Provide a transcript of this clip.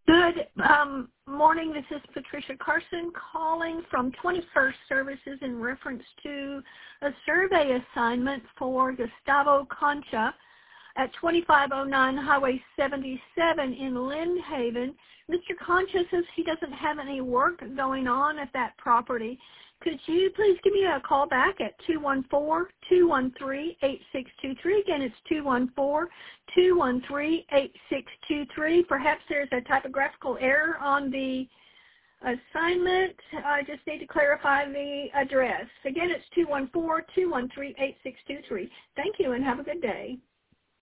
Good morning. This is Patricia Carson calling from 21st Services in reference to a survey assignment for Gustavo Concha at 2509 Highway 77 in Lynn Haven. Mr. Concha says he doesn't have any work going on at that property. Could you please give me a call back at 214-213-8623? Again, it's 214-213-8623. Perhaps there's a typographical error on the assignment. I just need to clarify the address. Again, it's 214-213-8623. Thank you and have a good day.